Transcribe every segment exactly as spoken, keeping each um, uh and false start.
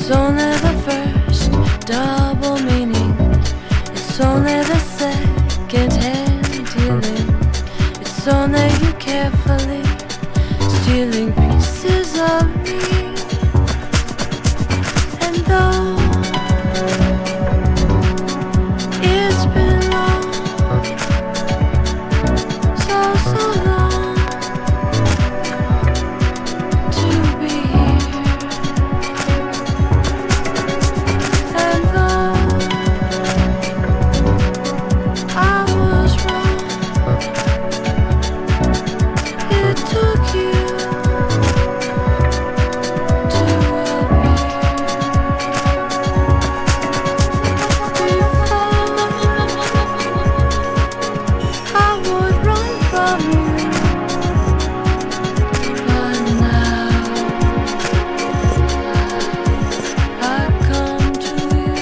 It's only the first double meaning. It's only the second hand dealing. It's only you carefully stealing pieces of me. And though it's been long, so, so long to be here. And though I was wrong, it took you to appear. Before I would run from you, but now I come to you.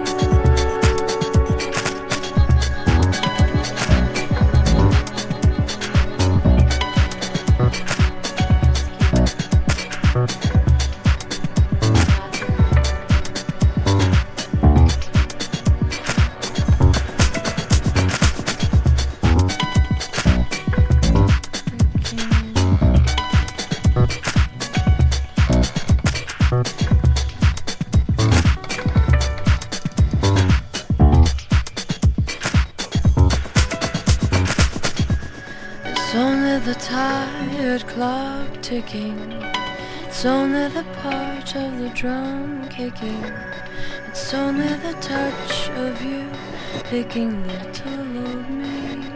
It's only the tired clock ticking. It's only the part of the drum kicking. It's only the touch of you picking little of me.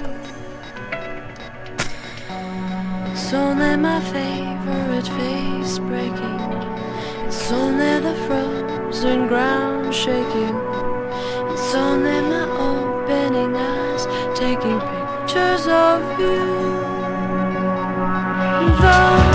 It's only my favorite face breaking. It's only the frozen ground shaking. It's only my opening eyes taking pictures of you. Though